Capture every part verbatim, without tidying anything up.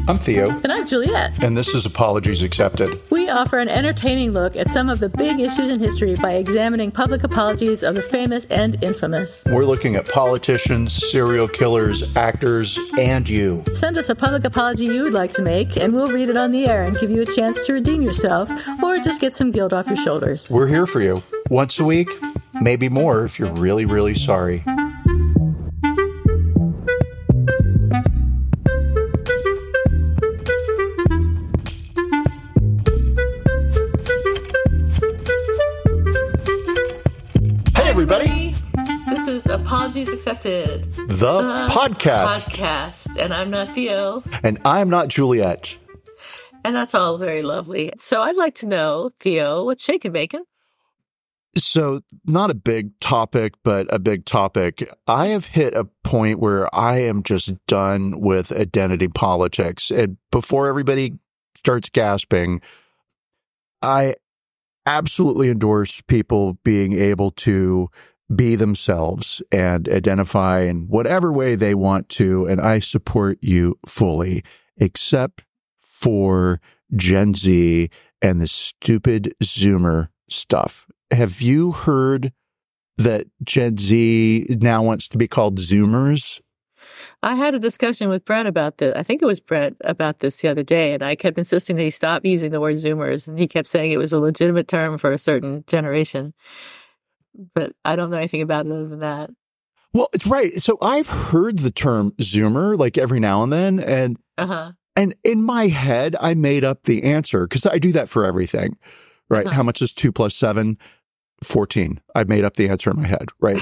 I'm Theo. And I'm Juliet. And this is Apologies Accepted. We offer an entertaining look at some of the big issues in history by examining public apologies of the famous and infamous. We're looking at politicians, serial killers, actors, and you. Send us a public apology you would like to make, and we'll read it on the air and give you a chance to redeem yourself or just get some guilt off your shoulders. We're here for you. Once a week, maybe more if you're really, really sorry. Everybody. This is Apologies Accepted. The, the podcast. Podcast. And I'm not Theo. And I'm not Juliet. And that's all very lovely. So I'd like to know, Theo, what's shaking bacon? So not a big topic, but a big topic. I have hit a point where I am just done with identity politics. And before everybody starts gasping, I absolutely endorse people being able to be themselves and identify in whatever way they want to. And I support you fully, except for Gen Z and the stupid Zoomer stuff. Have you heard that Gen Z now wants to be called Zoomers? I had a discussion with Brent about this. I think it was Brent about this the other day, and I kept insisting that he stop using the word Zoomers, and he kept saying it was a legitimate term for a certain generation. But I don't know anything about it other than that. Well, it's right. So I've heard the term Zoomer like every now and then, and uh-huh. and in my head, I made up the answer because I do that for everything, right? Uh-huh. How much is two plus seven? fourteen. I made up the answer in my head, right?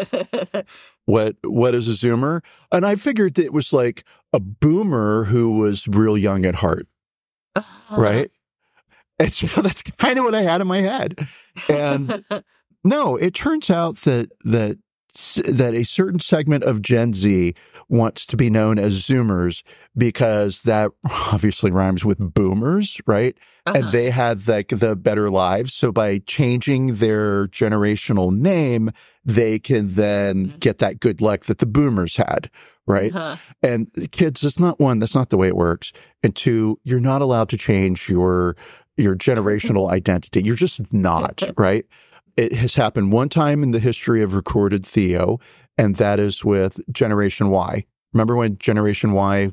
What What is a Zoomer? And I figured it was like a boomer who was real young at heart, uh-huh. right? And so that's kind of what I had in my head. And no, it turns out that that that a certain segment of Gen Z wants to be known as Zoomers because that obviously rhymes with boomers, right? Uh-huh. And they had like the better lives. So by changing their generational name, they can then mm-hmm. get that good luck that the boomers had, right? Uh-huh. And kids, that's not one, that's not the way it works. And two, you're not allowed to change your your generational identity. You're just not, right? It has happened one time in the history of recorded Theo, and that is with Generation Y. Remember when Generation Y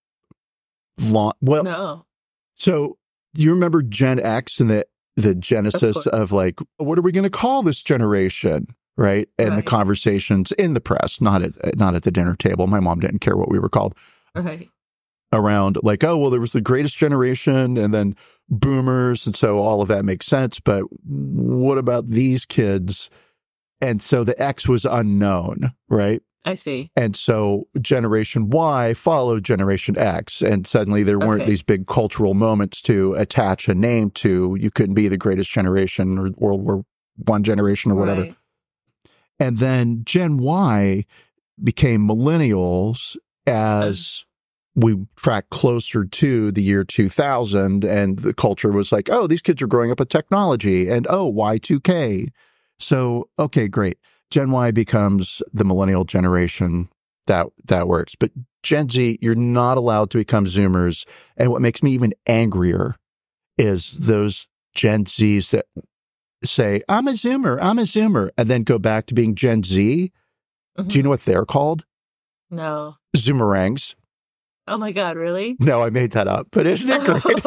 launched? Well, no. So you remember Gen X and the, the genesis of, of like, what are we going to call this generation? Right. And right. the conversations in the press, not at, not at the dinner table. My mom didn't care what we were called. Right. Around like, oh, well, there was the greatest generation and then boomers. And so all of that makes sense. But what about these kids? And so the X was unknown, right? I see. And so Generation Y followed Generation X. And suddenly there weren't okay. these big cultural moments to attach a name to. You couldn't be the greatest generation or World War One generation or whatever. Right. And then Gen Y became millennials as we track closer to the year two thousand, and the culture was like, oh, these kids are growing up with technology, and oh, Y two K. So, okay, great. Gen Y becomes the millennial generation. That that works. But Gen Z, you're not allowed to become Zoomers. And what makes me even angrier is those Gen Zs that say, I'm a Zoomer, I'm a Zoomer, and then go back to being Gen Z. Mm-hmm. Do you know what they're called? No. Zoomerangs. Oh my God, really? No, I made that up, but isn't it great?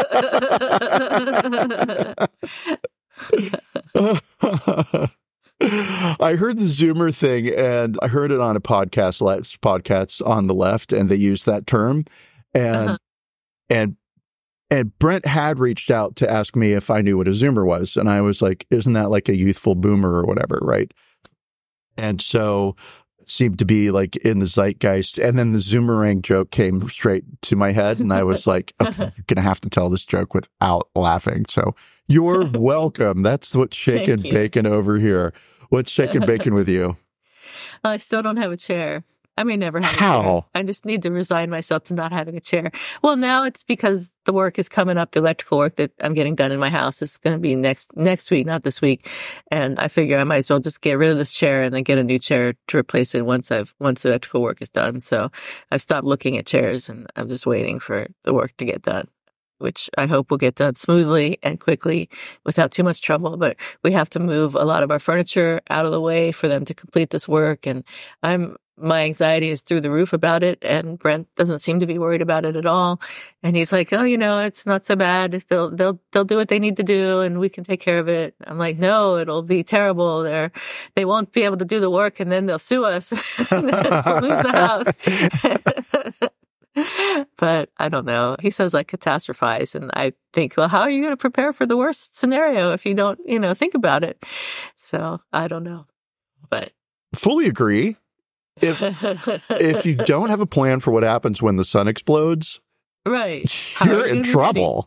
I heard the Zoomer thing, and I heard it on a podcast, podcasts on the left, and they used that term. And uh-huh. and and Brent had reached out to ask me if I knew what a Zoomer was. And I was like, isn't that like a youthful boomer or whatever, right? And so seemed to be like in the zeitgeist. And then the Zoomerang joke came straight to my head. And I was like, okay, you're going to have to tell this joke without laughing. So you're welcome. That's what's shaking bacon over here. What's shaking bacon with you? I still don't have a chair. I may never have How? a chair. I just need to resign myself to not having a chair. Well, now it's because the work is coming up. The electrical work that I'm getting done in my house is going to be next next week, not this week. And I figure I might as well just get rid of this chair and then get a new chair to replace it once I've once the electrical work is done. So I've stopped looking at chairs and I'm just waiting for the work to get done, which I hope will get done smoothly and quickly without too much trouble. But we have to move a lot of our furniture out of the way for them to complete this work. And I'm, my anxiety is through the roof about it. And Brent doesn't seem to be worried about it at all. And he's like, oh, you know, it's not so bad. They'll, they'll, they'll do what they need to do and we can take care of it. I'm like, no, it'll be terrible. They're, they won't be able to do the work and then they'll sue us and then we'll lose the house. But I don't know. He says like catastrophize. And I think, well, how are you going to prepare for the worst scenario if you don't, you know, think about it? So I don't know. But fully agree. If if you don't have a plan for what happens when the sun explodes, right, you're in trouble.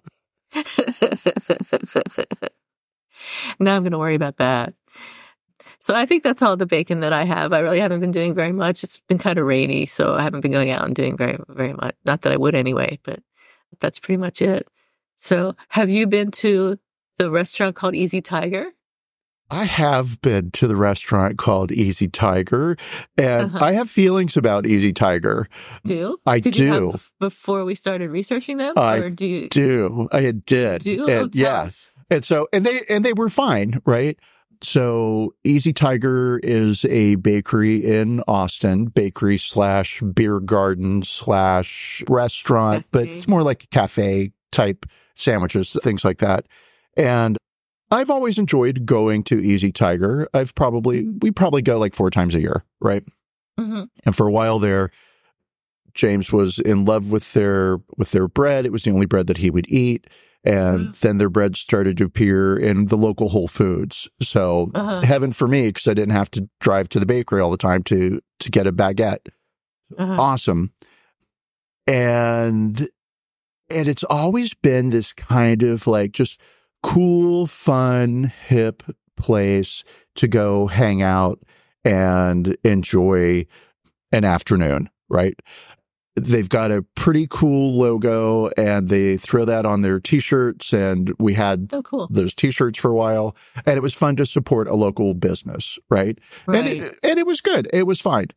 Now I'm going to worry about that. So I think that's all the bacon that I have. I really haven't been doing very much. It's been kind of rainy, so I haven't been going out and doing very, very much. Not that I would anyway, but that's pretty much it. So have you been to the restaurant called Easy Tiger? I have been to the restaurant called Easy Tiger, and uh-huh. I have feelings about Easy Tiger. Do? I did do. You have before we started researching them? I or do. You... do. I did. Do? And, yes. And so, and they, and they were fine, right? So Easy Tiger is a bakery in Austin, bakery slash beer garden slash restaurant, cafe. But it's more like a cafe type sandwiches, things like that. And I've always enjoyed going to Easy Tiger. I've probably, we probably go like four times a year, right? Mm-hmm. And for a while there, James was in love with their, with their bread. It was the only bread that he would eat. And mm-hmm. then their bread started to appear in the local Whole Foods. So uh-huh. heaven for me, because I didn't have to drive to the bakery all the time to, to get a baguette. Uh-huh. Awesome. And, and it's always been this kind of like just cool, fun, hip place to go hang out and enjoy an afternoon, right? They've got a pretty cool logo and they throw that on their t-shirts, and we had oh, cool. those t-shirts for a while, and it was fun to support a local business, right? Right. And it, and it was good. It was fine.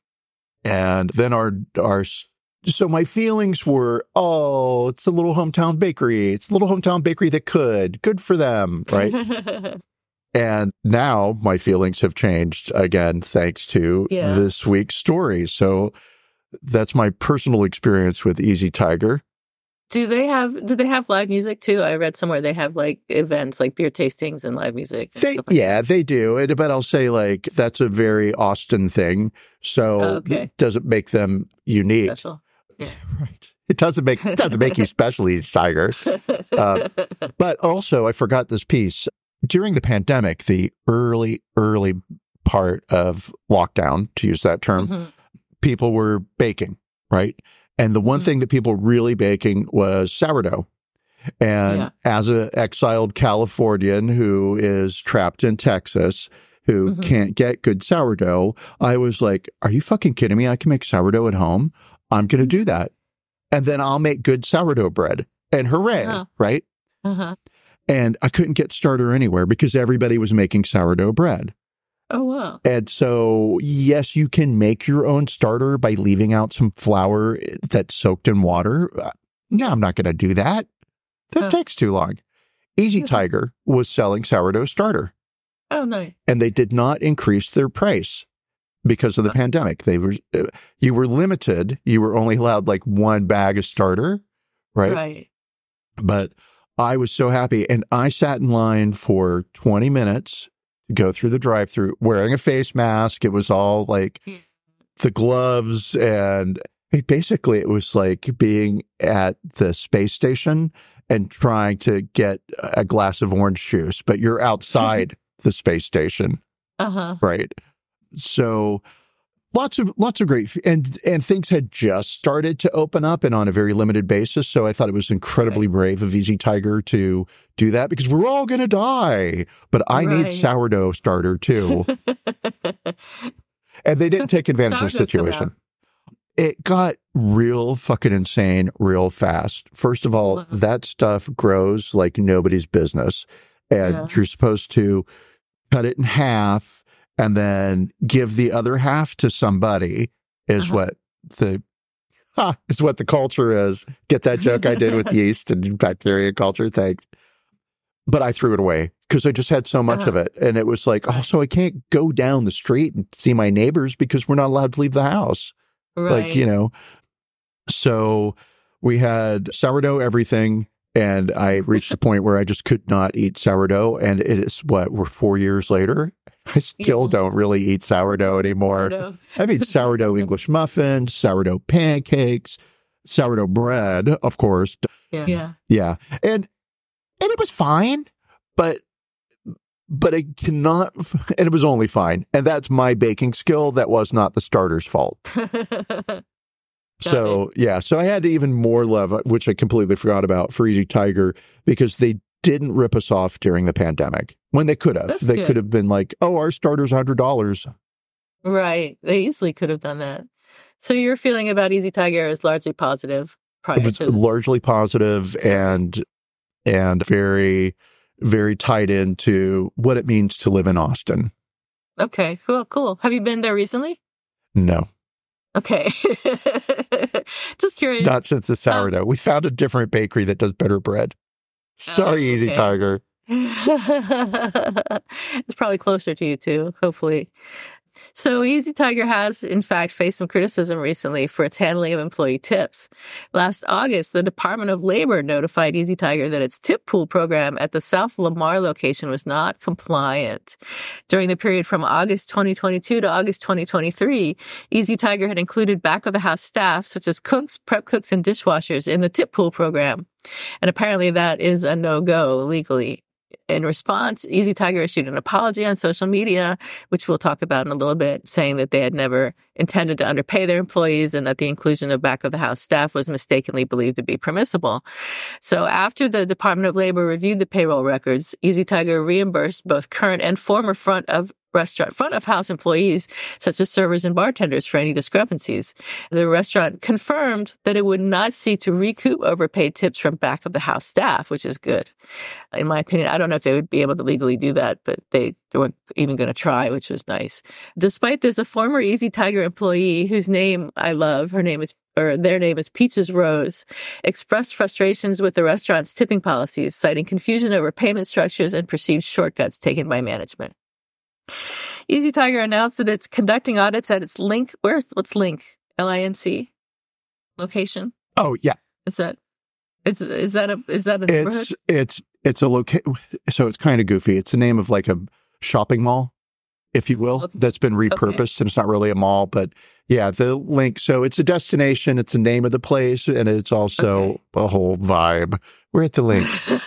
And then our, our, so my feelings were, oh, it's a little hometown bakery. It's a little hometown bakery that could. Good for them, right? And now my feelings have changed again, thanks to yeah. this week's story. So that's my personal experience with Easy Tiger. Do they have, do they have live music too? I read somewhere they have like events like beer tastings and live music. And they, stuff like yeah, that. they do. And, but I'll say like, that's a very Austin thing. So oh, okay. it doesn't make them unique. Special. Yeah. Right. It doesn't make, it doesn't make you special, Easy Tiger. Uh, but also I forgot this piece. During the pandemic, the early, early part of lockdown, to use that term, mm-hmm. people were baking, right? And the one mm-hmm. thing that people were really baking was sourdough. And yeah. as an exiled Californian who is trapped in Texas, who mm-hmm. can't get good sourdough, I was like, are you fucking kidding me? I can make sourdough at home. I'm going to do that. And then I'll make good sourdough bread. And hooray, uh-huh. right? Uh-huh. And I couldn't get starter anywhere because everybody was making sourdough bread. Oh, wow. And so, yes, you can make your own starter by leaving out some flour that's soaked in water. No, I'm not going to do that. That huh. takes too long. Easy Tiger was selling sourdough starter. Oh, nice. And they did not increase their price because of the huh. pandemic. They were, you were limited. You were only allowed like one bag of starter, right? Right. But I was so happy. And I sat in line for twenty minutes to go through the drive-thru wearing a face mask. It was all like the gloves. And basically it was like being at the space station and trying to get a glass of orange juice, but you're outside the space station. Uh-huh. Right. So lots of, lots of great, and, and things had just started to open up and on a very limited basis. So I thought it was incredibly right. brave of Easy Tiger to do that because we're all going to die, but I right. need sourdough starter too. And they didn't take advantage of the situation. It got real fucking insane real fast. First of all, mm-hmm. that stuff grows like nobody's business. And yeah. you're supposed to cut it in half and then give the other half to somebody is uh-huh. what the ha, is what the culture is. Get that joke I did with yeast and bacteria culture? Thanks. But I threw it away because I just had so much uh-huh. of it. And it was like, oh, so I can't go down the street and see my neighbors because we're not allowed to leave the house. Right. Like, you know, so we had sourdough everything. And I reached a point where I just could not eat sourdough. And it is what, we're four years later. I still yeah. don't really eat sourdough anymore. Sourdough. I've eaten sourdough English muffins, sourdough pancakes, sourdough bread, of course. Yeah. Yeah. Yeah. And, and it was fine, but, but I cannot, and it was only fine. And that's my baking skill. That was not the starter's fault. So, yeah, so I had even more love, which I completely forgot about, for Easy Tiger, because they didn't rip us off during the pandemic when they could have. That's they good. Could have been like, oh, our starter's one hundred dollars. Right. They easily could have done that. So your feeling about Easy Tiger is largely positive prior it was to this. Largely positive and, and very, very tied into what it means to live in Austin. Okay, cool, cool. Have you been there recently? No. Okay. Just curious. Not since the sourdough. Um, we found a different bakery that does better bread. Sorry, oh, okay. Easy Tiger. It's probably closer to you too, hopefully. So Easy Tiger has, in fact, faced some criticism recently for its handling of employee tips. Last August, the Department of Labor notified Easy Tiger that its tip pool program at the South Lamar location was not compliant. During the period from August twenty twenty-two to August twenty twenty-three, Easy Tiger had included back-of-the-house staff, such as cooks, prep cooks, and dishwashers, in the tip pool program. And apparently that is a no-go legally. In response, Easy Tiger issued an apology on social media, which we'll talk about in a little bit, saying that they had never intended to underpay their employees and that the inclusion of back-of-the-house staff was mistakenly believed to be permissible. So after the Department of Labor reviewed the payroll records, Easy Tiger reimbursed both current and former front of restaurant front of house employees, such as servers and bartenders, for any discrepancies. The restaurant confirmed that it would not seek to recoup overpaid tips from back of the house staff, which is good. In my opinion, I don't know if they would be able to legally do that, but they, they weren't even going to try, which was nice. Despite this, a former Easy Tiger employee, whose name I love, her name is or their name is Peaches Rose, expressed frustrations with the restaurant's tipping policies, citing confusion over payment structures and perceived shortcuts taken by management. Easy Tiger announced that it's conducting audits at its Link. Where's what's Link? L I N C location. Oh yeah, is that? It's is that a is that a neighborhood? It's it's it's a location. So it's kind of goofy. It's the name of like a shopping mall, if you will, okay. that's been repurposed, okay. and it's not really a mall, but yeah, the Link. So it's a destination. It's the name of the place, and it's also okay. a whole vibe. We're at the Link.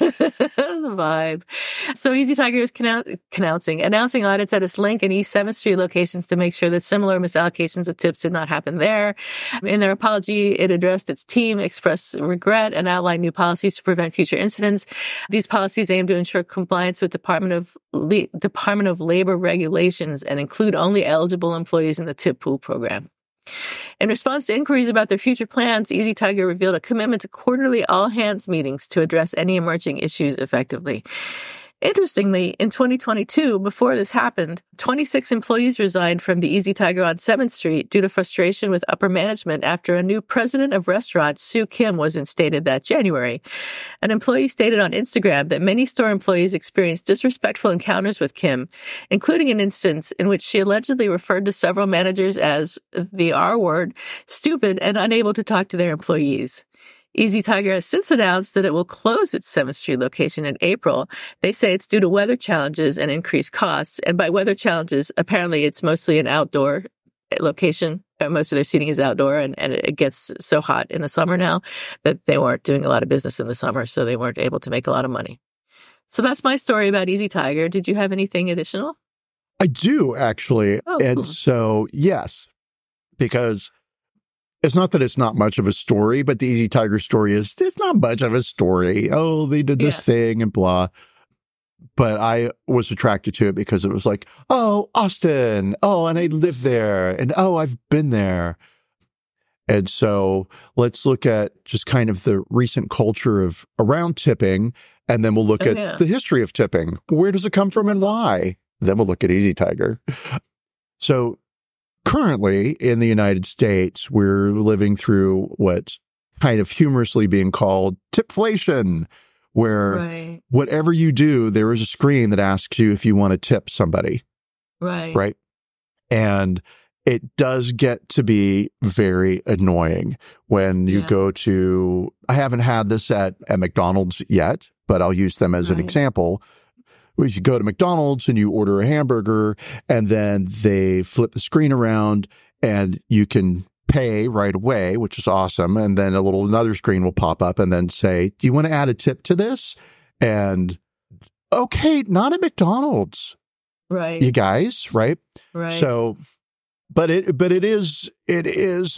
The vibe. So Easy Tiger is cannou- announcing, announcing audits at its Link and East seventh Street locations to make sure that similar misallocations of tips did not happen there. In their apology, it addressed its team, expressed regret, and outlined new policies to prevent future incidents. These policies aim to ensure compliance with Department of Le- Department of Labor regulations and include only eligible employees in the tip pool program. In response to inquiries about their future plans, Easy Tiger revealed a commitment to quarterly all-hands meetings to address any emerging issues effectively. Interestingly, in twenty twenty-two, before this happened, twenty-six employees resigned from the Easy Tiger on seventh Street due to frustration with upper management after a new president of restaurants, Sue Kim, was instated that January. An employee stated on Instagram that many store employees experienced disrespectful encounters with Kim, including an instance in which she allegedly referred to several managers as the R word, stupid, and unable to talk to their employees. Easy Tiger has since announced that it will close its seventh Street location in April. They say it's due to weather challenges and increased costs. And by weather challenges, apparently it's mostly an outdoor location. Most of their seating is outdoor, and, and it gets so hot in the summer now that they weren't doing a lot of business in the summer, so they weren't able to make a lot of money. So that's my story about Easy Tiger. Did you have anything additional? I do, actually. Oh, and cool. So, yes, because it's not that it's not much of a story, but the Easy Tiger story is, it's not much of a story. Oh, they did this yeah. thing and blah. but I was attracted to it because it was like, oh, Austin. Oh, and I live there. And oh, I've been there. And so let's look at just kind of the recent culture of around tipping. And then we'll look oh, at yeah. the history of tipping. Where does it come from and why? Then we'll look at Easy Tiger. So currently in the United States, we're living through what's kind of humorously being called tipflation, where right. whatever you do, there is a screen that asks you if you want to tip somebody. Right. Right. And it does get to be very annoying when you yeah. go to, I haven't had this at, at McDonald's yet, but I'll use them as right. an example. If you go to McDonald's and you order a hamburger and then they flip the screen around and you can pay right away, which is awesome. And then a little another screen will pop up and then say, do you want to add a tip to this? And okay, not at McDonald's. Right. You guys, right? Right. So, but it, but it is, it is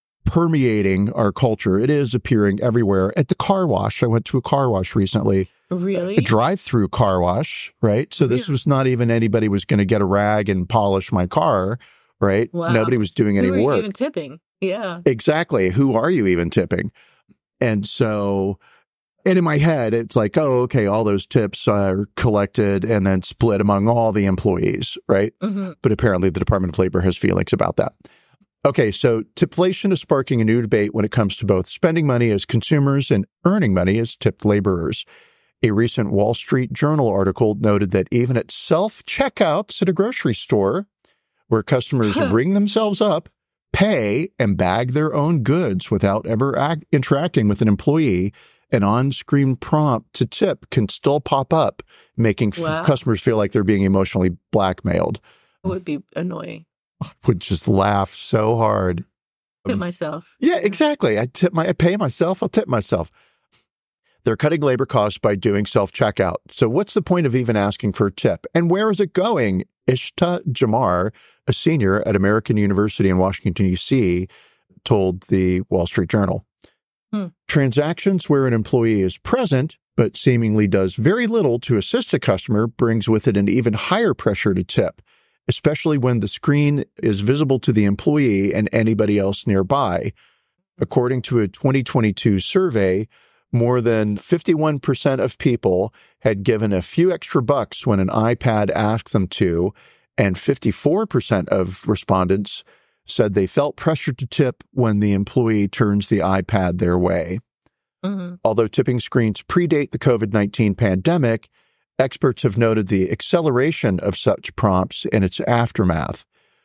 permeating our culture. It is appearing everywhere. At the car wash, I went to a car wash recently. Really? A drive-through car wash, right? So this yeah. was not even anybody was going to get a rag and polish my car, right? Wow. Nobody was doing any Who are you work. even tipping? Yeah. Exactly. Who are you even tipping? And so, and in my head, it's like, oh, okay, all those tips are collected and then split among all the employees, right? Mm-hmm. But apparently the Department of Labor has feelings about that. Okay, so tipflation is sparking a new debate when it comes to both spending money as consumers and earning money as tipped laborers. A recent Wall Street Journal article noted that even at self-checkouts at a grocery store, where customers ring themselves up, pay, and bag their own goods without ever act- interacting with an employee, an on-screen prompt to tip can still pop up, making wow. f- customers feel like they're being emotionally blackmailed. It would be annoying. I would just laugh so hard. Tip myself. Yeah, exactly. I tip my, I pay myself. I'll tip myself. They're cutting labor costs by doing self-checkout. So what's the point of even asking for a tip? And where is it going? Ishta Jamar, a senior at American University in Washington, D C, told the Wall Street Journal. Hmm. Transactions where an employee is present, but seemingly does very little to assist a customer, brings with it an even higher pressure to tip, especially when the screen is visible to the employee and anybody else nearby. According to a twenty twenty-two survey, more than fifty-one percent of people had given a few extra bucks when an iPad asked them to, and fifty-four percent of respondents said they felt pressured to tip when the employee turns the iPad their way. Mm-hmm. Although tipping screens predate the COVID nineteen pandemic, experts have noted the acceleration of such prompts in its aftermath.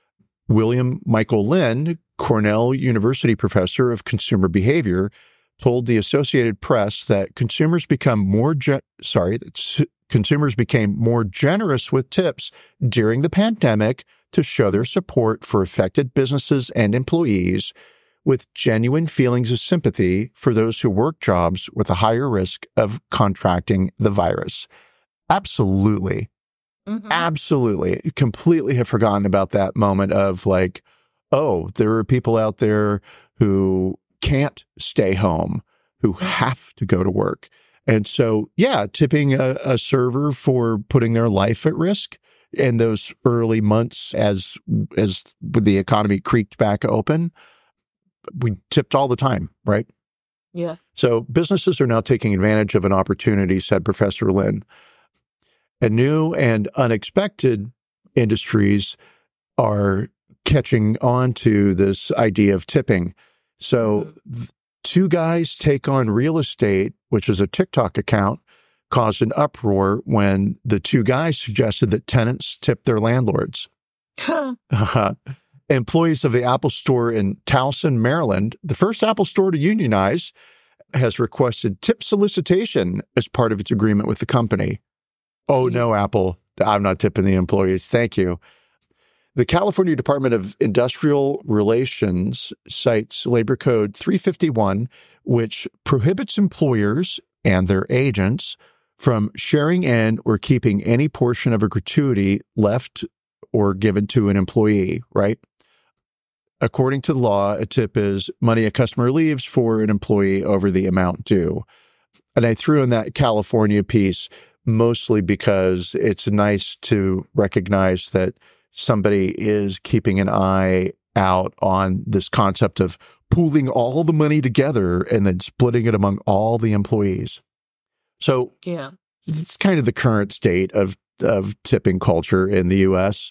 William Michael Lynn, Cornell University professor of consumer behavior, told the Associated Press that consumers become more ge- sorry, that consumers became more generous with tips during the pandemic to show their support for affected businesses and employees, with genuine feelings of sympathy for those who work jobs with a higher risk of contracting the virus. Absolutely. Mm-hmm. Absolutely. Completely have forgotten about that moment of like, oh, there are people out there who can't stay home, who have to go to work. And so, yeah, tipping a, a server for putting their life at risk in those early months as as the economy creaked back open, we tipped all the time, right? Yeah. So businesses are now taking advantage of an opportunity, said Professor Lynn. And new and unexpected industries are catching on to this idea of tipping. So mm-hmm. two guys take on real estate, which is a TikTok account, caused an uproar when the two guys suggested that tenants tip their landlords. uh, employees of the Apple Store in Towson, Maryland, the first Apple Store to unionize, has requested tip solicitation as part of its agreement with the company. Oh, no, Apple, I'm not tipping the employees. Thank you. The California Department of Industrial Relations cites Labor Code three fifty-one, which prohibits employers and their agents from sharing in or keeping any portion of a gratuity left or given to an employee, right? According to the law, a tip is money a customer leaves for an employee over the amount due. And I threw in that California piece mostly because it's nice to recognize that somebody is keeping an eye out on this concept of pooling all the money together and then splitting it among all the employees. So yeah, it's kind of the current state of, of tipping culture in the U S.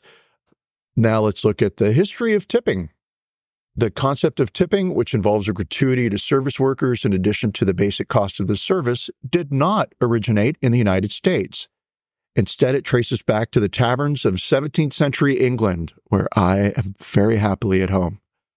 Now let's look at the history of tipping. The concept of tipping, which involves a gratuity to service workers in addition to the basic cost of the service, did not originate in the United States. Instead, it traces back to the taverns of seventeenth century England, where I am very happily at home.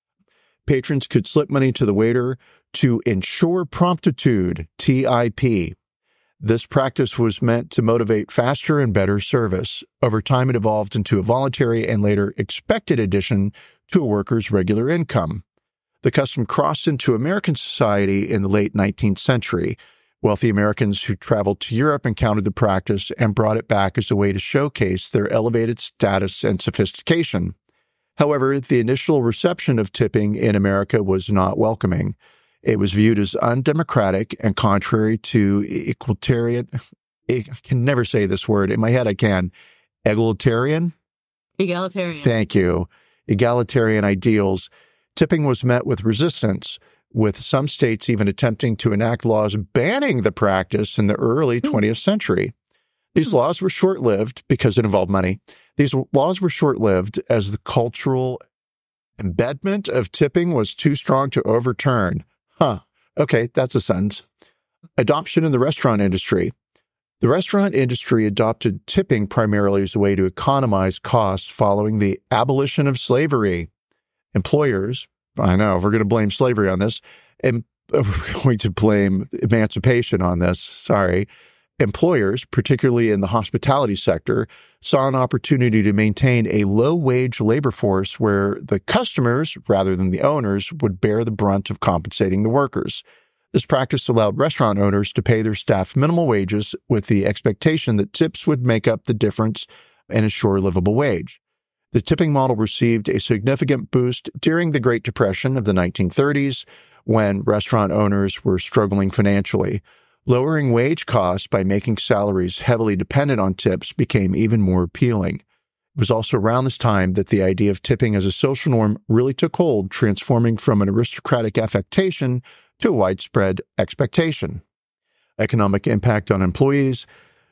Patrons could slip money to the waiter to ensure promptitude, T I P. This practice was meant to motivate faster and better service. Over time, it evolved into a voluntary and later expected addition to a worker's regular income. The custom crossed into American society in the late nineteenth century. Wealthy Americans who traveled to Europe encountered the practice and brought it back as a way to showcase their elevated status and sophistication. However, the initial reception of tipping in America was not welcoming. It was viewed as undemocratic and contrary to equalitarian, I can never say this word. In my head, I can. Egalitarian? Egalitarian. Thank you. Egalitarian ideals. Tipping was met with resistance, with some states even attempting to enact laws banning the practice in the early twentieth century. These laws were short-lived because it involved money. These laws were short-lived as the cultural embedment of tipping was too strong to overturn. Huh. Okay, that's a sentence. Adoption in the restaurant industry. The restaurant industry adopted tipping primarily as a way to economize costs following the abolition of slavery. Employers, I know, we're going to blame slavery on this, and we're going to blame emancipation on this, sorry. Employers, particularly in the hospitality sector, saw an opportunity to maintain a low-wage labor force where the customers, rather than the owners, would bear the brunt of compensating the workers. This practice allowed restaurant owners to pay their staff minimal wages with the expectation that tips would make up the difference and ensure a livable wage. The tipping model received a significant boost during the Great Depression of the nineteen thirties, when restaurant owners were struggling financially. Lowering wage costs by making salaries heavily dependent on tips became even more appealing. It was also around this time that the idea of tipping as a social norm really took hold, transforming from an aristocratic affectation to a widespread expectation. Economic impact on employees.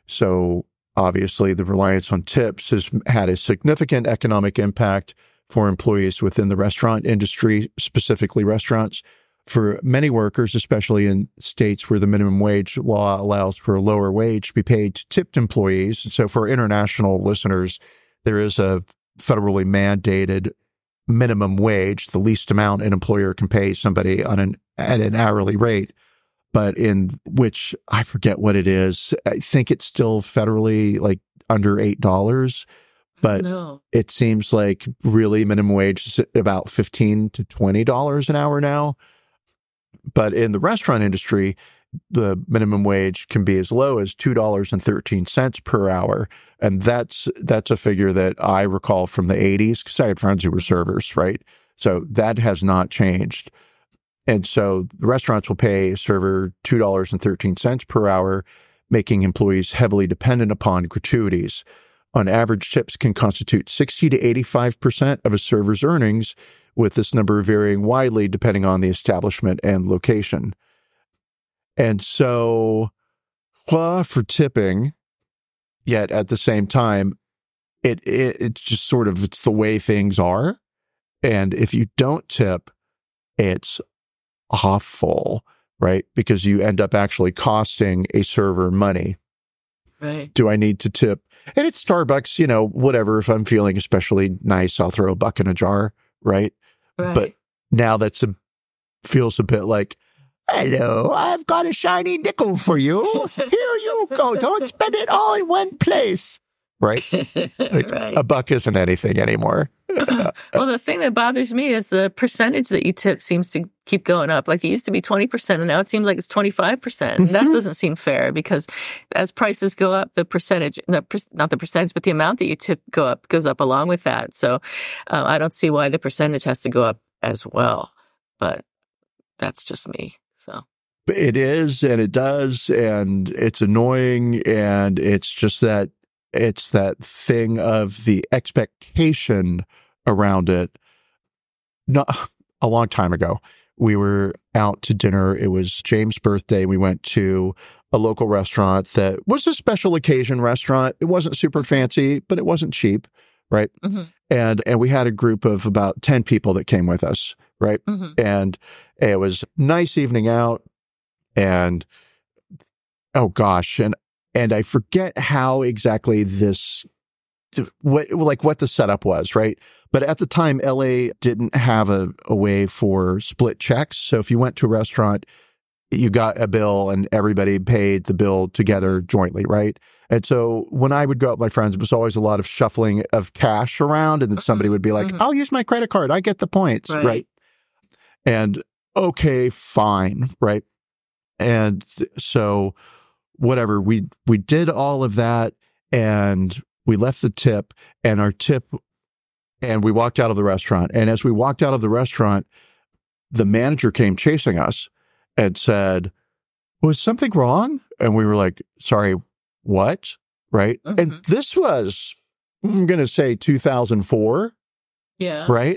So obviously the reliance on tips has had a significant economic impact for employees within the restaurant industry, specifically restaurants. For many workers, especially in states where the minimum wage law allows for a lower wage to be paid to tipped employees. And so for international listeners, there is a federally mandated minimum wage, the least amount an employer can pay somebody on an at an hourly rate, but in which I forget what it is. I think it's still federally like under eight dollars, but no. It seems like really minimum wage is about fifteen to twenty dollars an hour now. But in the restaurant industry, the minimum wage can be as low as two dollars and thirteen cents per hour. And that's that's a figure that I recall from the eighties because I had friends who were servers, right? So that has not changed. And so the restaurants will pay a server two dollars and thirteen cents per hour, making employees heavily dependent upon gratuities. On average, tips can constitute sixty to eighty-five percent of a server's earnings, with this number varying widely depending on the establishment and location. And so, well, for tipping, yet at the same time, it, it it's just sort of, it's the way things are. And if you don't tip, it's awful, right? Because you end up actually costing a server money. Right. Do I need to tip? And it's Starbucks, you know, whatever. If I'm feeling especially nice, I'll throw a buck in a jar, right? Right. But now that's a feels a bit like, hello, I've got a shiny nickel for you. Here you go. Don't spend it all in one place. Right? Like, right. A buck isn't anything anymore. Well, the thing that bothers me is the percentage that you tip seems to keep going up. Like it used to be twenty percent and now it seems like it's twenty-five percent. And that doesn't seem fair because as prices go up, the percentage, not the percentage, but the amount that you tip go up goes up along with that. So uh, I don't see why the percentage has to go up as well. But that's just me. So. It is, and it does, and it's annoying, and it's just that it's that thing of the expectation around it. Not a long time ago, we were out to dinner. It was James' birthday. We went to a local restaurant that was a special occasion restaurant. It wasn't super fancy, but it wasn't cheap, right? Mm-hmm. And and we had a group of about ten people that came with us, right? Mm-hmm. And it was a nice evening out. And oh gosh, and and I forget how exactly this, what like what the setup was, right? But at the time, L A didn't have a, a way for split checks. So if you went to a restaurant, you got a bill and everybody paid the bill together jointly, right? And so when I would go out with my friends, it was always a lot of shuffling of cash around, and then somebody would be like, mm-hmm. I'll use my credit card. I get the points, right? right? And okay, fine, right? And so whatever, we we did all of that, and we left the tip, and our tip, and we walked out of the restaurant. And as we walked out of the restaurant, the manager came chasing us and said, was something wrong? And we were like, sorry, what? Right? Mm-hmm. And this was, I'm going to say two thousand four. Yeah. Right?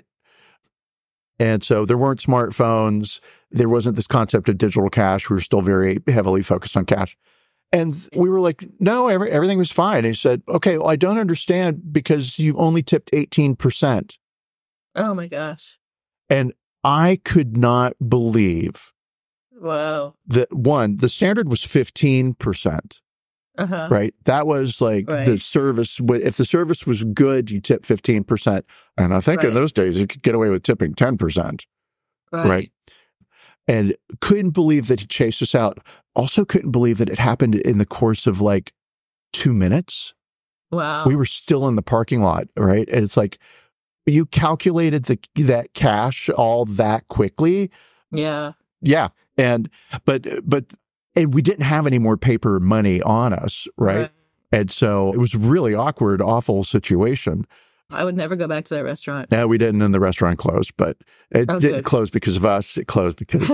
And so there weren't smartphones. There wasn't this concept of digital cash. We were still very heavily focused on cash. And we were like, no, every, everything was fine. And he said, okay, well, I don't understand because you only tipped eighteen percent. Oh my gosh. And I could not believe. Wow. That one, the standard was fifteen percent. Uh-huh. Right? That was like right. the service. If the service was good, you tip fifteen percent. And I think right. in those days, you could get away with tipping ten percent. Right. right? And couldn't believe that he chased us out. Also couldn't believe that it happened in the course of like two minutes. Wow. We were still in the parking lot, right? And it's like, you calculated the that cash all that quickly. Yeah. Yeah. And, but, but, and we didn't have any more paper money on us, right? right? And so it was a really awkward, awful situation. I would never go back to that restaurant. No, we didn't, and the restaurant closed, but it oh, didn't good. close because of us. It closed because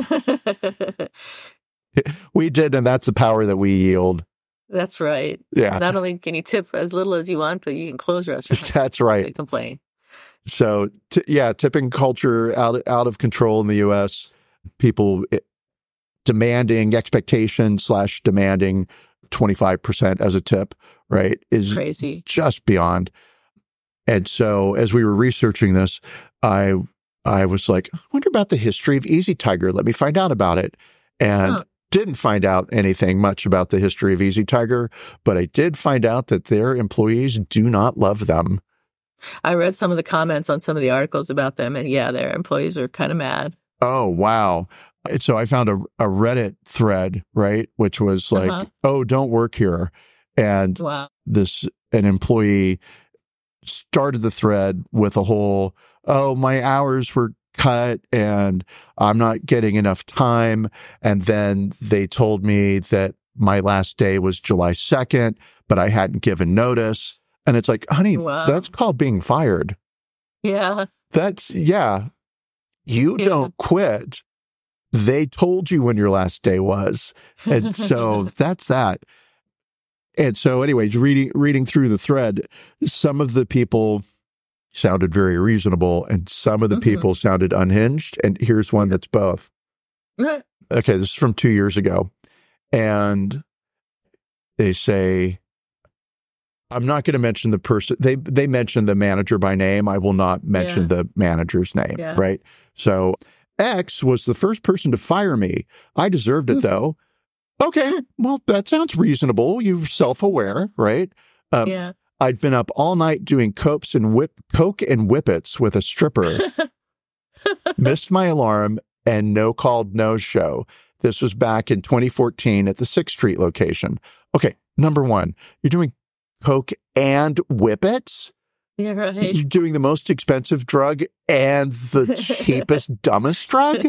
we did, and that's the power that we yield. That's right. Yeah. Not only can you tip as little as you want, but you can close restaurants. That's right. They complain. So, t- yeah, tipping culture out, out of control in the U S. People it, demanding expectation slash demanding twenty-five percent as a tip, right, is crazy. Just beyond. And so as we were researching this, I I was like, I wonder about the history of Easy Tiger. Let me find out about it. And huh. didn't find out anything much about the history of Easy Tiger, but I did find out that their employees do not love them. I read some of the comments on some of the articles about them, and yeah, their employees are kind of mad. Oh, wow. And so I found a, a Reddit thread, right, which was like, uh-huh. oh, don't work here. And wow. this, an employee started the thread with a whole, oh, my hours were cut and I'm not getting enough time. And then they told me that my last day was July second, but I hadn't given notice. And it's like, honey, wow. that's called being fired. Yeah. That's, yeah. You yeah. don't quit. They told you when your last day was. And so that's that. And so anyways, reading, reading through the thread, some of the people sounded very reasonable and some of the mm-hmm. people sounded unhinged. And here's one that's both. Okay, this is from two years ago. And they say, I'm not going to mention the person. They they mention the manager by name. I will not mention yeah. the manager's name, yeah. right? So X was the first person to fire me. I deserved it, though. Okay, well, that sounds reasonable. You're self-aware, right? Um, yeah. I'd been up all night doing copes and whip, coke and whippets with a stripper. Missed my alarm and no called no show. This was back in twenty fourteen at the sixth Street location. Okay, number one, you're doing coke and whippets? Yeah, right. You're doing the most expensive drug and the cheapest, dumbest drug?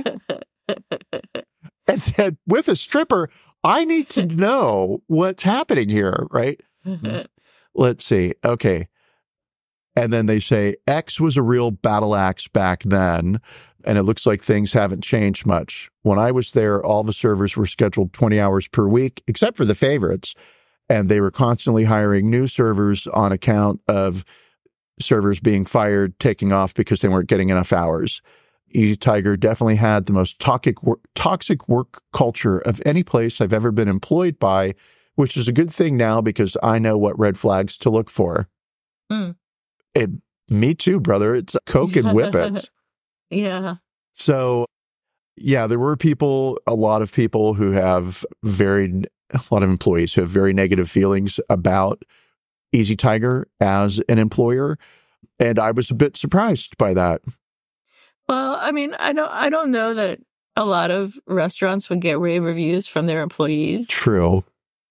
And then with a stripper, I need to know what's happening here, right? Let's see. Okay. And then they say, X was a real battle axe back then. And it looks like things haven't changed much. When I was there, all the servers were scheduled twenty hours per week, except for the favorites. And they were constantly hiring new servers on account of servers being fired, taking off because they weren't getting enough hours. Easy Tiger definitely had the most toxic work, toxic work culture of any place I've ever been employed by, which is a good thing now because I know what red flags to look for. Mm. And me too, brother. It's Coke and Whippets. Yeah. So, yeah, there were people, a lot of people who have very, a lot of employees who have very negative feelings about Easy Tiger as an employer. And I was a bit surprised by that. Well, I mean, I don't, I don't know that a lot of restaurants would get rave reviews from their employees. True.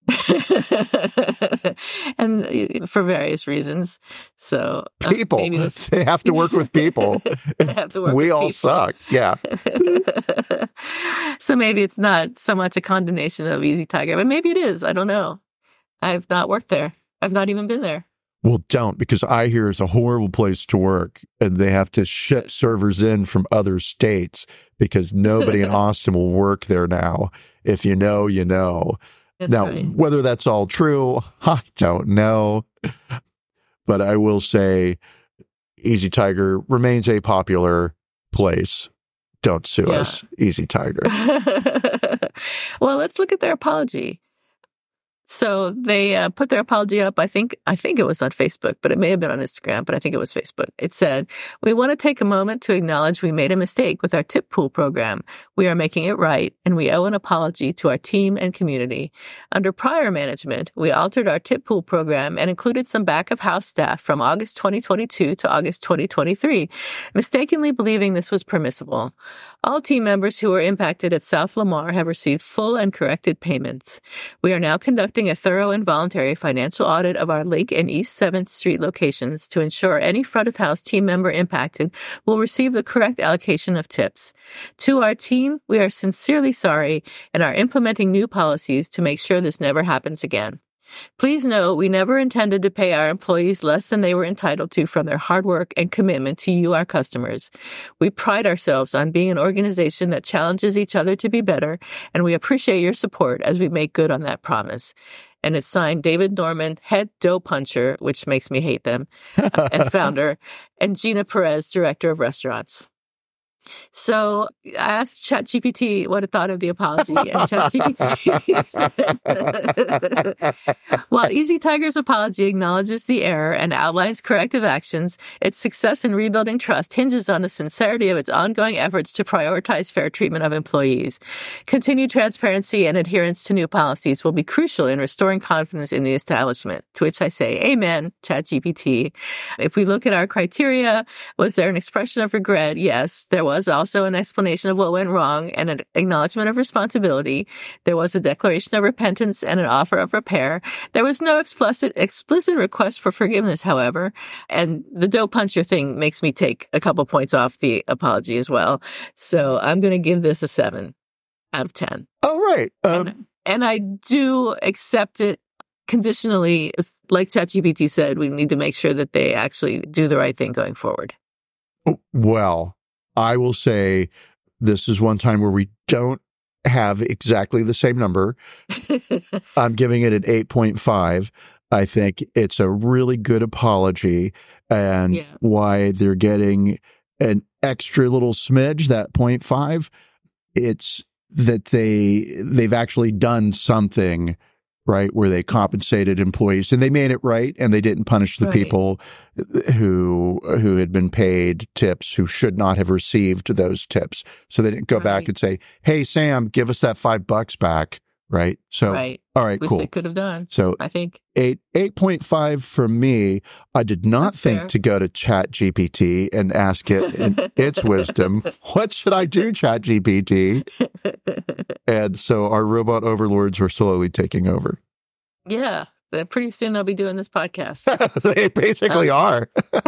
And for various reasons. So uh, people, this... they have to work with people. They have to work we with all people. suck. Yeah. So maybe it's not so much a condemnation of Easy Tiger, but maybe it is. I don't know. I've not worked there. I've not even been there. Well, don't, because I hear it's a horrible place to work and they have to ship servers in from other states because nobody in Austin will work there now. If you know, you know. That's now, right. Whether that's all true, I don't know. But I will say Easy Tiger remains a popular place. Don't sue yeah. us, Easy Tiger. Well, let's look at their apology. So they uh, put their apology up. I think I think it was on Facebook, but it may have been on Instagram, but I think it was Facebook. It said, "We want to take a moment to acknowledge we made a mistake with our tip pool program. We are making it right, and we owe an apology to our team and community. Under prior management, we altered our tip pool program and included some back-of-house staff from August twenty twenty-two to August twenty twenty-three, mistakenly believing this was permissible. All team members who were impacted at South Lamar have received full and corrected payments. We are now conducting a thorough and voluntary financial audit of our Lake and East seventh Street locations to ensure any front-of-house team member impacted will receive the correct allocation of tips. To our team, we are sincerely sorry and are implementing new policies to make sure this never happens again. Please know we never intended to pay our employees less than they were entitled to from their hard work and commitment to you, our customers. We pride ourselves on being an organization that challenges each other to be better, and we appreciate your support as we make good on that promise." And it's signed David Norman, head dough puncher, which makes me hate them, uh, and founder, and Gina Perez, director of restaurants. So I asked ChatGPT what it thought of the apology, and ChatGPT said, "While Easy Tiger's apology acknowledges the error and outlines corrective actions, its success in rebuilding trust hinges on the sincerity of its ongoing efforts to prioritize fair treatment of employees. Continued transparency and adherence to new policies will be crucial in restoring confidence in the establishment." To which I say, amen, ChatGPT. If we look at our criteria, was there an expression of regret? Yes, there was. was also an explanation of what went wrong and an acknowledgement of responsibility. There was a declaration of repentance and an offer of repair. There was no explicit explicit request for forgiveness, however. And the dough puncher thing makes me take a couple points off the apology as well. So I'm going to give this a seven out of ten. Oh, right. Um, and, and I do accept it conditionally. Like ChatGPT said, we need to make sure that they actually do the right thing going forward. Well, I will say this is one time where we don't have exactly the same number. I'm giving it an eight point five. I think it's a really good apology, and yeah. why they're getting an extra little smidge, that zero point five, it's that they, they've actually done something right, where they compensated employees and they made it right, and they didn't punish the right. people who who had been paid tips who should not have received those tips. So they didn't go right. back and say, "Hey, Sam, give us that five bucks back." Right. So, right. all right, Which cool. they could have done. So, I think eight eight point five from me. I did not That's think fair. to go to ChatGPT and ask it in its wisdom, "What should I do, ChatGPT?" And so our robot overlords are slowly taking over. Yeah. Pretty soon they'll be doing this podcast. They basically um, are.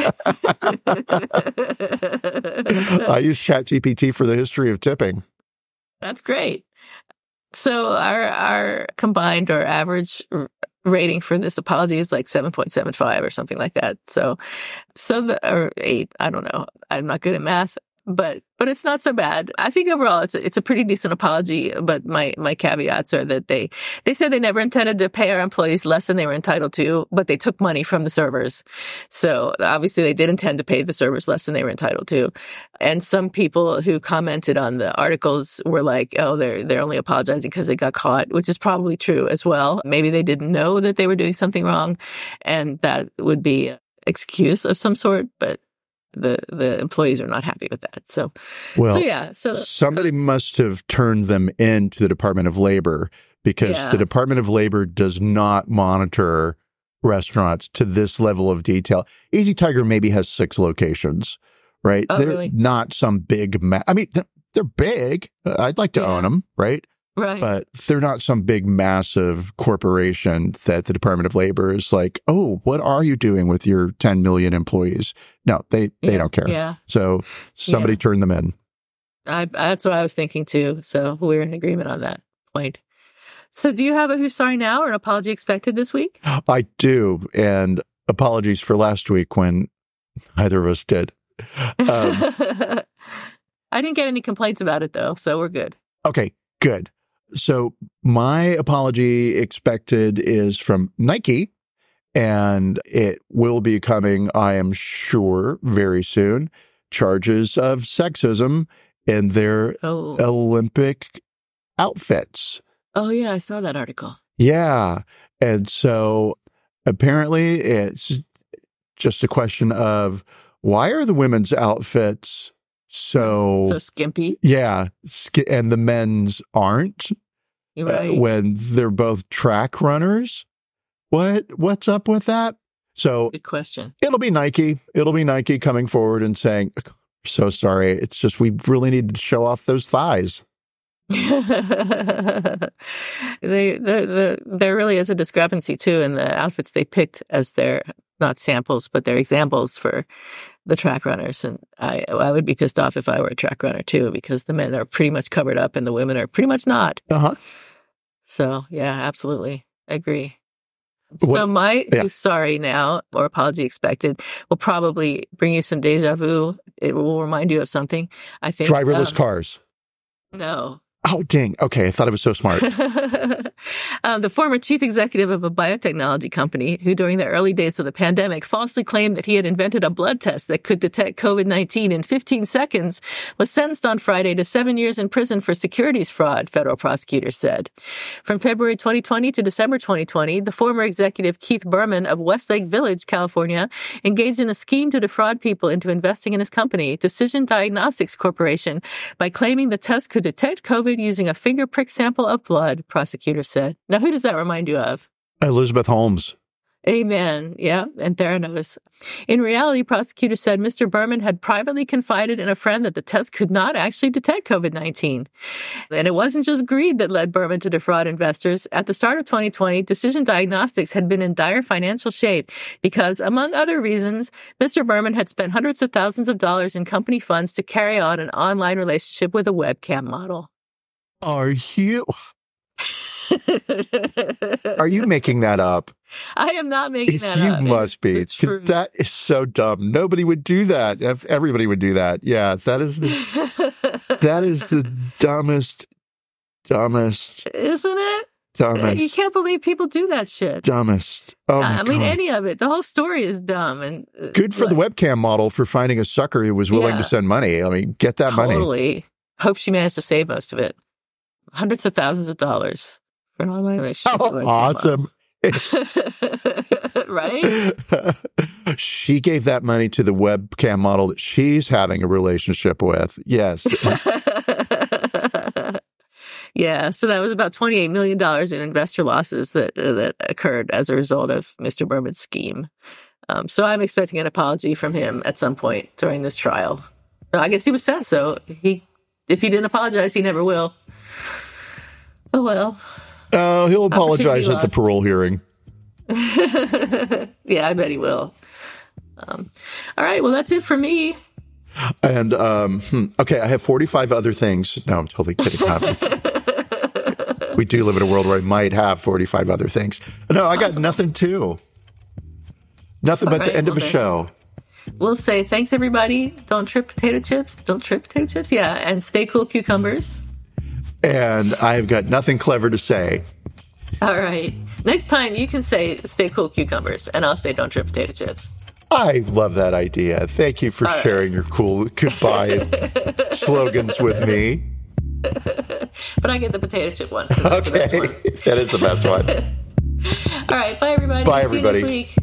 I use ChatGPT for the history of tipping. That's great. So our our combined or average r- rating for this apology is like seven point seven five or something like that. So, so the, or eight, I don't know. I'm not good at math. but but it's not so bad. I think overall it's a, it's a pretty decent apology. But my my caveats are that they they said they never intended to pay our employees less than they were entitled to, but they took money from the servers. So obviously they did intend to pay the servers less than they were entitled to. And some people who commented on the articles were like, "Oh, they're they're only apologizing because they got caught," which is probably true as well. Maybe they didn't know that they were doing something wrong, and that would be an excuse of some sort, but the the employees are not happy with that. So, well, so yeah. So somebody uh, must have turned them into the Department of Labor, because yeah. the Department of Labor does not monitor restaurants to this level of detail. Easy Tiger maybe has six locations, right? Oh, they're really? not some big, ma- I mean, they're, they're big. I'd like to yeah. own them, right? Right. But they're not some big, massive corporation that the Department of Labor is like, oh, what are you doing with your ten million employees? No, they, they yeah. don't care. Yeah. So somebody yeah. turned them in. I, that's what I was thinking too. So we're in agreement on that point. So do you have a who's sorry now or an apology expected this week? I do. And apologies for last week when neither of us did. Um, I didn't get any complaints about it though, so we're good. Okay, good. So my apology expected is from Nike, and it will be coming, I am sure, very soon. Charges of sexism in their oh. Olympic outfits. Oh, yeah, I saw that article. Yeah. And so apparently it's just a question of, why are the women's outfits so... So skimpy? Yeah. And the men's aren't? Right. Uh, when they're both track runners? What? What's up with that? So... Good question. It'll be Nike. It'll be Nike coming forward and saying, so sorry. It's just we really need to show off those thighs. they, there, there really is a discrepancy too in the outfits they picked as their, not samples, but their examples for the track runners. And I, I would be pissed off if I were a track runner too, because the men are pretty much covered up and the women are pretty much not. Uh-huh. So yeah, absolutely. I agree. What? So my Yeah. sorry now or apology expected will probably bring you some deja vu. It will remind you of something, I think. Driverless um, cars. No. Oh, dang. Okay. I thought it was so smart. um, the former chief executive of a biotechnology company who during the early days of the pandemic falsely claimed that he had invented a blood test that could detect COVID nineteen in fifteen seconds was sentenced on Friday to seven years in prison for securities fraud, federal prosecutors said. From February twenty twenty to December twenty twenty, the former executive Keith Berman of Westlake Village, California, engaged in a scheme to defraud people into investing in his company, Decision Diagnostics Corporation, by claiming the test could detect COVID using a finger prick sample of blood, prosecutors said. Now, who does that remind you of? Elizabeth Holmes. Amen. Yeah, and Theranos. In reality, prosecutors said Mister Berman had privately confided in a friend that the test could not actually detect COVID nineteen. And it wasn't just greed that led Berman to defraud investors. At the start of twenty twenty, Decision Diagnostics had been in dire financial shape because, among other reasons, Mister Berman had spent hundreds of thousands of dollars in company funds to carry on an online relationship with a webcam model. Are you... Are you making that up? I am not making that you up. You must be. It's true. That is so dumb. Nobody would do that. If everybody would do that. Yeah, that is the that is the dumbest, dumbest. Isn't it? Dumbest. You can't believe people do that shit. Dumbest. Oh my I mean, God. any of it. The whole story is dumb. And uh, good for like, the webcam model for finding a sucker who was willing yeah, to send money. I mean, get that totally. money. Totally. Hope she managed to save most of it. Hundreds of thousands of dollars for an online relationship. Oh, awesome. Right? She gave that money to the webcam model that she's having a relationship with. Yes. Yeah. So that was about twenty-eight million dollars in investor losses that uh, that occurred as a result of Mister Berman's scheme. Um, so I'm expecting an apology from him at some point during this trial. I guess he was sent, so he, if he didn't apologize, he never will. Oh, well. Oh, uh, he'll apologize at the parole hearing. Yeah, I bet he will. Um, all right. Well, that's it for me. And, um, hmm, okay, I have forty-five other things. No, I'm totally kidding. We do live in a world where I might have forty-five other things. No, I got awesome. nothing too. Nothing all but right, the end well, of a show. we'll say thanks, everybody. Don't trip potato chips. Don't trip potato chips. Yeah. And stay cool, cucumbers. And I've got nothing clever to say. All right. Next time you can say stay cool, cucumbers, and I'll say don't trip potato chips. I love that idea. Thank you for All sharing right. your cool goodbye slogans with me. But I get the potato chip one. So okay. That is the best one. All right. Bye, everybody. Bye, See everybody. you next week.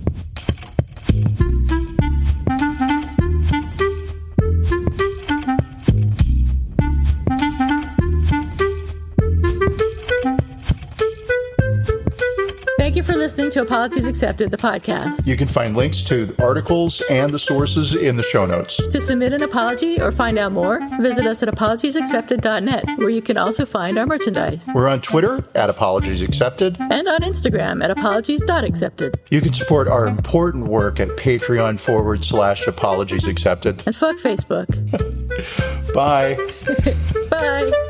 Thank you for listening to Apologies Accepted, the podcast. You can find links to the articles and the sources in the show notes. To submit an apology or find out more, visit us at apologies accepted dot net, where you can also find our merchandise. We're on Twitter at Apologies Accepted. And on Instagram at apologies dot accepted. You can support our important work at Patreon forward slash Apologies Accepted. And fuck Facebook. Bye. Bye.